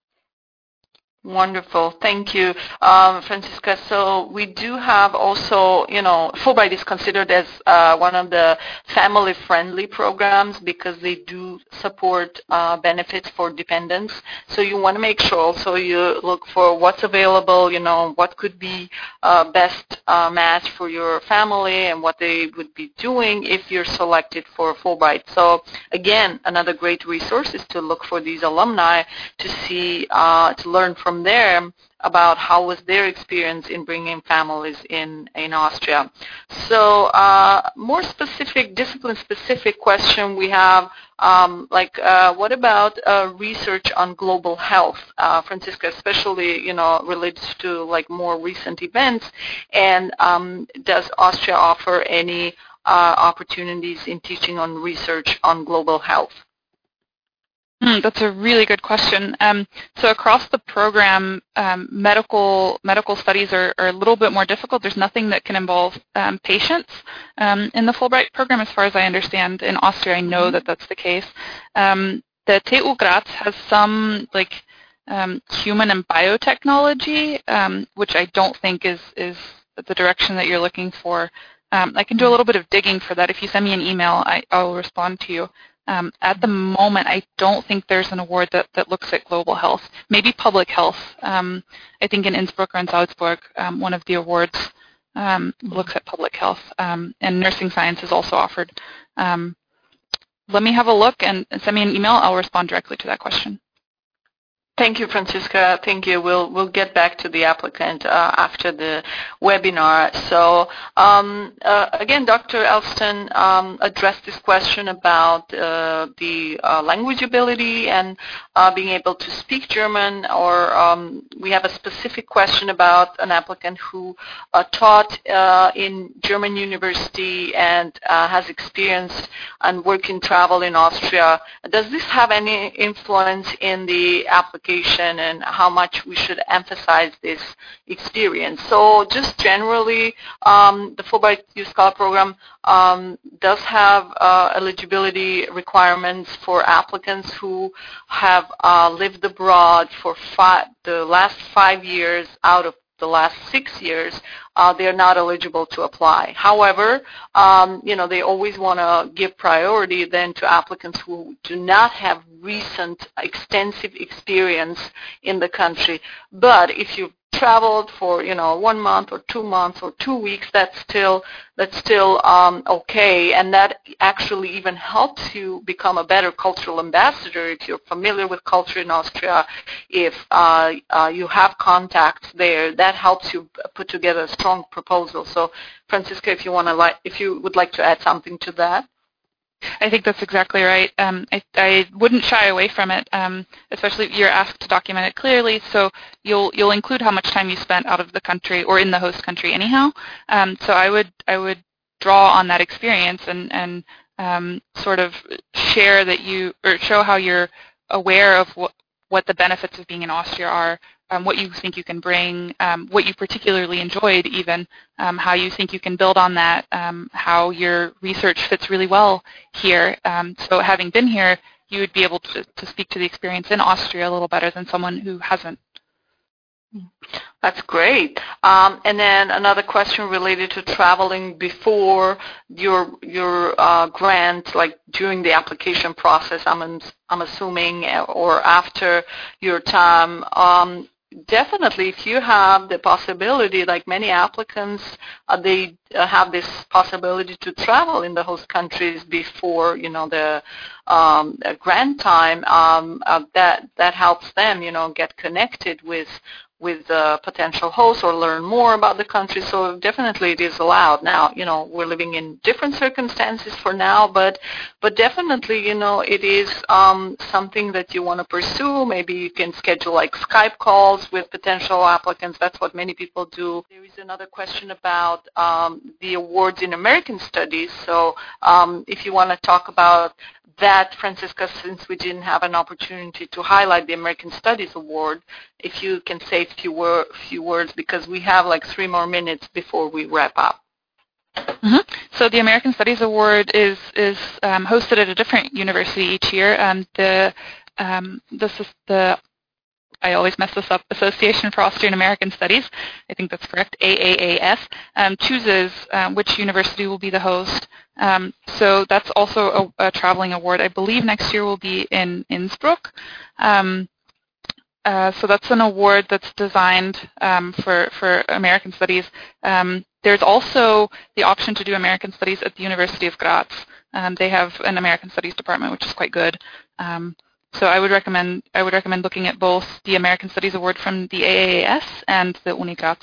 Wonderful. Thank you, um, Franziska. So we do have also, you know, Fulbright is considered as uh, one of the family-friendly programs because they do support uh, benefits for dependents. So you want to make sure also you look for what's available, you know, what could be uh, best uh, match for your family and what they would be doing if you're selected for Fulbright. So again, another great resource is to look for these alumni to see, uh, to learn from from there about how was their experience in bringing families in, in Austria. So uh, more specific, discipline-specific question we have, um, like uh, what about uh, research on global health, uh, Franziska, especially, you know, related to like more recent events, and um, does Austria offer any uh, opportunities in teaching on research on global health? Mm, that's a really good question. Um, so across the program, um, medical medical studies are, are a little bit more difficult. There's nothing that can involve um, patients um, in the Fulbright program, as far as I understand. In Austria, I know that that's the case. Um, the T U Graz has some like um, human and biotechnology, um, which I don't think is is the direction that you're looking for. Um, I can do a little bit of digging for that. If you send me an email, I, I'll respond to you. Um, at the moment, I don't think there's an award that, that looks at global health. Maybe public health. Um, I think in Innsbruck or in Salzburg, um, one of the awards um, looks at public health. Um, and nursing science is also offered. Um, let me have a look and send me an email. I'll respond directly to that question. Thank you, Franziska. Thank you. We'll we'll get back to the applicant uh, after the webinar. So um, uh, again, Doctor Elston um, addressed this question about uh, the uh, language ability and uh, being able to speak German. Or um, we have a specific question about an applicant who uh, taught uh, in German university and uh, has experience and work in travel in Austria. Does this have any influence in the application, and how much we should emphasize this experience? So just generally, um, the Fulbright Youth Scholar Program um, does have uh, eligibility requirements for applicants who have uh, lived abroad for five, the last five years out of the last six years. Uh, they're not eligible to apply. However, um, you know, they always want to give priority then to applicants who do not have recent extensive experience in the country. But if you've traveled for, you know, one month or two months or two weeks, that's still that's still um, okay, and that actually even helps you become a better cultural ambassador if you're familiar with culture in Austria. If uh, uh, you have contacts there, that helps you put together a strong proposal. So, Franziska, if you want to, like, if you would like to add something to that. I think that's exactly right. Um, I, I wouldn't shy away from it, um, especially if you're asked to document it clearly. So you'll you'll include how much time you spent out of the country or in the host country anyhow. Um, so I would I would draw on that experience and and um, sort of share that you or show how you're aware of what what the benefits of being in Austria are. Um, what you think you can bring, um, what you particularly enjoyed even, um, how you think you can build on that, um, how your research fits really well here. Um, so having been here, you would be able to, to speak to the experience in Austria a little better than someone who hasn't. That's great. Um, and then another question related to traveling before your your uh, grant, like during the application process, I'm I'm assuming, or after your time. Um, Definitely, if you have the possibility, like many applicants, uh, they uh, have this possibility to travel in the host countries before, you know, the um, grant time. Um, uh, that that helps them, you know, get connected with with the potential hosts or learn more about the country. So definitely it is allowed. Now, you know, we're living in different circumstances for now, but but definitely, you know, it is um, something that you want to pursue. Maybe you can schedule like Skype calls with potential applicants. That's what many people do. There is another question about um, the awards in American Studies. So um, if you want to talk about that, Francisca, since we didn't have an opportunity to highlight the American Studies Award, if you can say a few, wor few words, because we have like three more minutes before we wrap up. Mm-hmm. So the American Studies Award is is um, hosted at a different university each year. Um, the um, this is the I always mess this up, Association for Austrian American Studies, I think that's correct, A A A S, um, chooses um, which university will be the host. Um, so that's also a, a traveling award. I believe next year will be in Innsbruck. Um, uh, so that's an award that's designed um, for, for American Studies. Um, there's also the option to do American Studies at the University of Graz. Um, they have an American Studies department, which is quite good. Um, So I would recommend I would recommend looking at both the American Studies Award from the A A A S and the Uni Graz.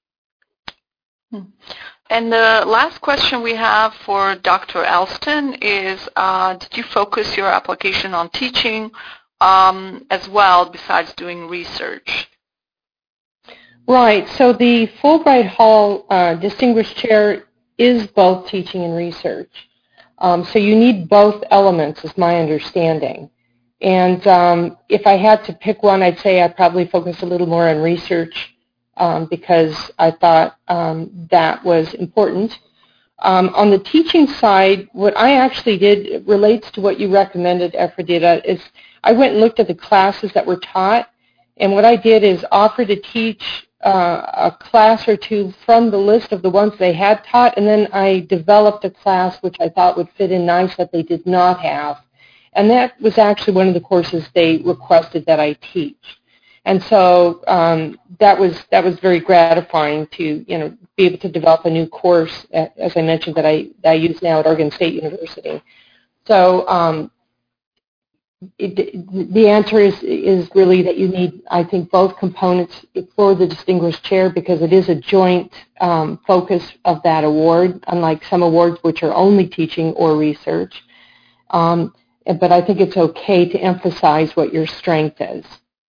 And the last question we have for Doctor Elston is, uh, did you focus your application on teaching um, as well besides doing research? Right. So the Fulbright Hall uh, Distinguished Chair is both teaching and research. Um, so you need both elements, is my understanding. And um, if I had to pick one, I'd say I'd probably focus a little more on research um, because I thought um, that was important. Um, on the teaching side, what I actually did relates to what you recommended, Efrodita, is I went and looked at the classes that were taught, and what I did is offer to teach uh, a class or two from the list of the ones they had taught, and then I developed a class which I thought would fit in nice that they did not have. And that was actually one of the courses they requested that I teach. And so um, that was that was very gratifying to, you know, be able to develop a new course, as I mentioned, that I, that I use now at Oregon State University. So um, it, the answer is, is really that you need, I think, both components for the Distinguished Chair because it is a joint um, focus of that award, unlike some awards which are only teaching or research. Um, But I think it's okay to emphasize what your strength is.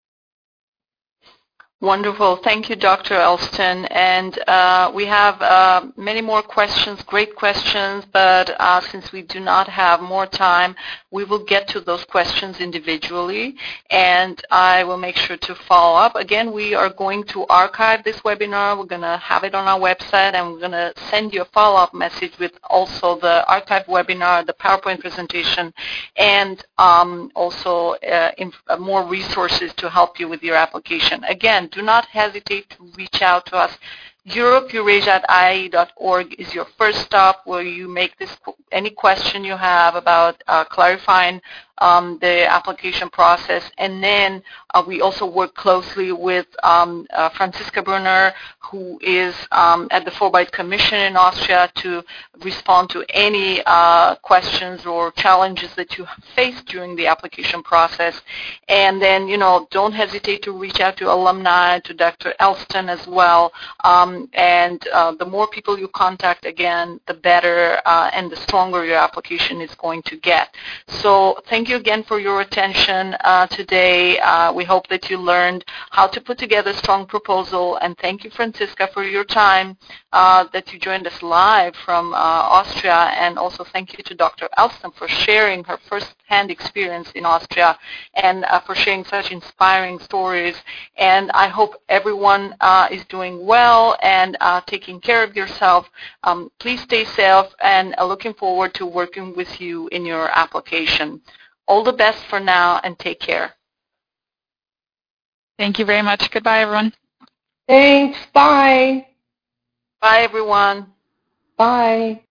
Wonderful. Thank you, Doctor Elston. And uh, we have uh, many more questions, great questions, but uh, since we do not have more time, we will get to those questions individually, and I will make sure to follow up. Again, we are going to archive this webinar. We're going to have it on our website, and we're going to send you a follow-up message with also the archived webinar, the PowerPoint presentation, and um, also uh, in, uh, more resources to help you with your application. Again, do not hesitate to reach out to us. Europe Eurasia at I A E dot org is your first stop where you make this any question you have about uh, clarifying um, the application process. And then uh, we also work closely with um, uh, Francisca Brunner, who is um, at the Fulbright Commission in Austria, to respond to any uh, questions or challenges that you face during the application process. And then, you know, don't hesitate to reach out to alumni, to Doctor Elston as well. Um, um, and uh, the more people you contact, again, the better uh, and the stronger your application is going to get. So thank you again for your attention uh, today. Uh, we hope that you learned how to put together a strong proposal, and thank you, Franziska, for your time uh, that you joined us live from uh, Austria, and also thank you to Doctor Elston for sharing her first-hand experience in Austria and uh, for sharing such inspiring stories. And I hope everyone uh, is doing well and uh, taking care of yourself. Um, please stay safe, and uh, looking forward to working with you in your application. All the best for now, and take care. Thank you very much. Goodbye, everyone. Thanks. Bye. Bye, everyone. Bye.